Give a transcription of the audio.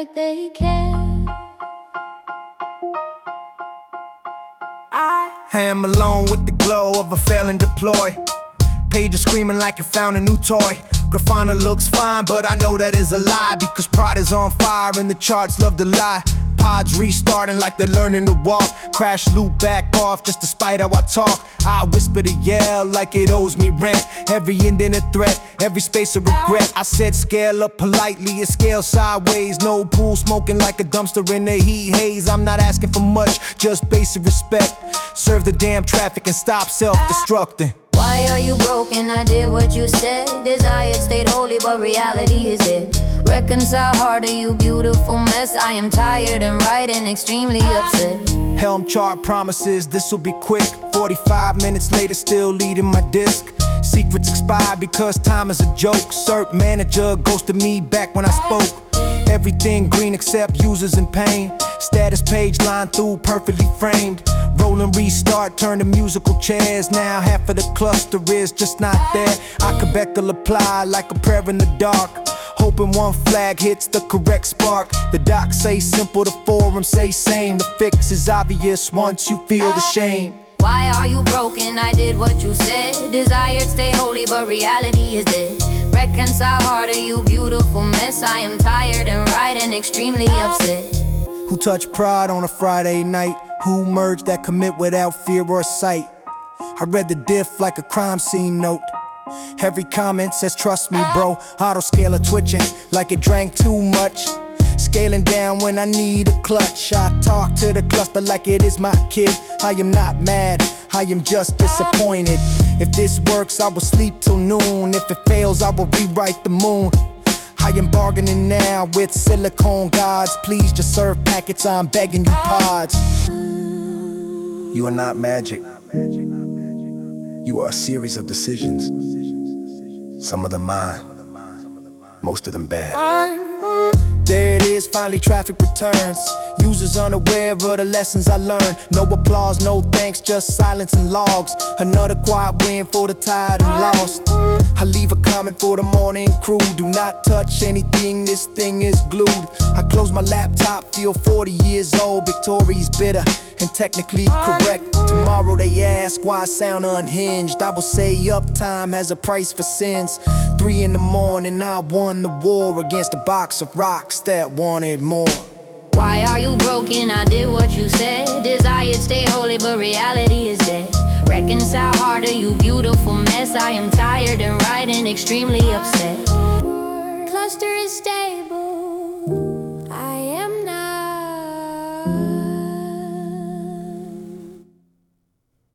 like they care. I am alone with the glow of a failing deploy. Pages screaming like you found a new toy. Grafana looks fine, but I know that is a lie, because pride is on fire and the charts love to lie. Pods restarting like they're learning to walk. Crash loop back off just to spite how I talk. I whisper to yell like it owes me rent. Every ending a threat, every space a regret. I said scale up politely, it scale sideways. No pool smoking like a dumpster in the heat haze. I'm not asking for much, just basic respect. Serve the damn traffic and stop self-destructing. Why are you broken? I did what you said. Desire stayed holy, but reality is dead. Reconcile harder, you beautiful mess. I am tired and right and extremely upset. Helm chart promises this'll be quick. 45 minutes later, still leading my disc. Secrets expire because time is a joke. Cert manager ghosted me back when I spoke. Everything green except users in pain. Status page line through perfectly framed. Rolling restart, turn to musical chairs. Now half of the cluster is just not there. I could Beckel apply like a prayer in the dark, hoping one flag hits the correct spark. The docs say simple, the forums say same. The fix is obvious once you feel the shame. Why are you broken? I did what you said. Desired stay holy, but reality is dead. Reconcile harder, you beautiful mess. I am tired and right and extremely upset. Who touched pride on a Friday night? Who merged that commit without fear or sight? I read the diff like a crime scene note. Every comment says trust me bro. Auto scaler twitching like it drank too much. Scaling down when I need a clutch. I talk to the cluster like it is my kid. I am not mad, I am just disappointed. If this works, I will sleep till noon. If it fails, I will rewrite the moon. I am bargaining now with silicone gods. Please just serve packets, I'm begging you pods. You are not magic. You are a series of decisions. Some of them mine, most of them bad. There it is, finally traffic returns. Users unaware of the lessons I learned. No applause, no thanks, just silence and logs. Another quiet win for the tired and lost. I leave a comment for the morning crew. Do not touch anything, this thing is glued. I close my laptop, feel 40 years old. Victoria's bitter and technically correct. Tomorrow they ask why I sound unhinged. I will say uptime has a price for sins. 3 in the morning, I won the war against a box of rocks that wanted more. Why are you broken? I did what you said. Desire stay holy, but reality is dead. Reconcile harder, you beautiful mess. I am tired and right and extremely upset. Cluster is stable.